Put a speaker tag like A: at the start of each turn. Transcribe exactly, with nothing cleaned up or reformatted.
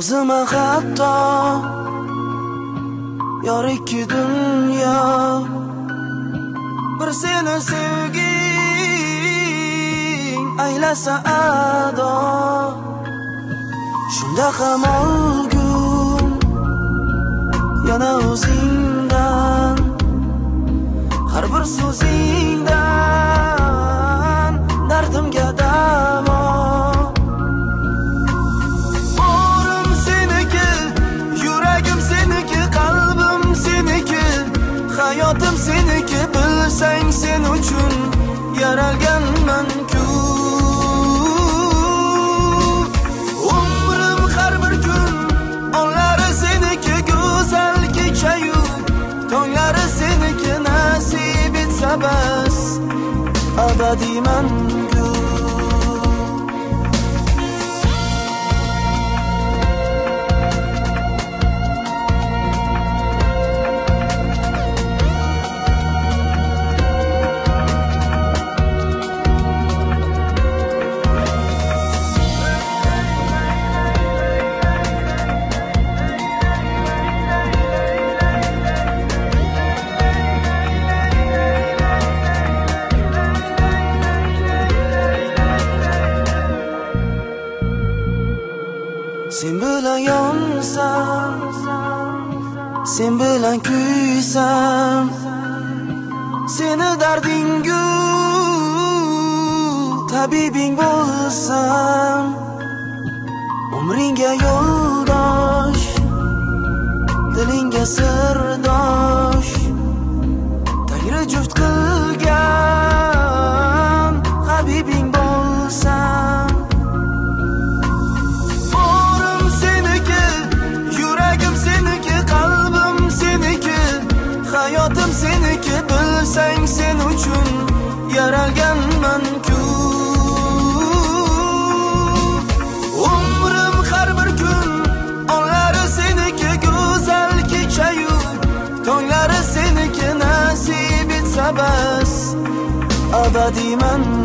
A: roziman hatto yor ikki dunyo bir seni sevging aylasa ado shunda ham olgum yana o'zingdan har bir so'zingdan dardimga davo o'rim seniki yuragim seniki qalbim seniki hayotim seniki bilsang sen uchun yaralganman-ku umrim har bir kun onlari seniki go'zal kechayu tonglari seniki nasib etsa bas abadiyman-ku sen bilan yonsam sen bilan kuysam seni dardingu tabibing bo'lsam umringga yo'ldosh dilingga sirdosh tagri juft qilgan habibing bo'lsam hayotim seniki bilsang sen uchun yaralganman-ku umrim har bir kun onlari seniki go'zal kechayu tonglari seniki nasib etsa bas abadiyman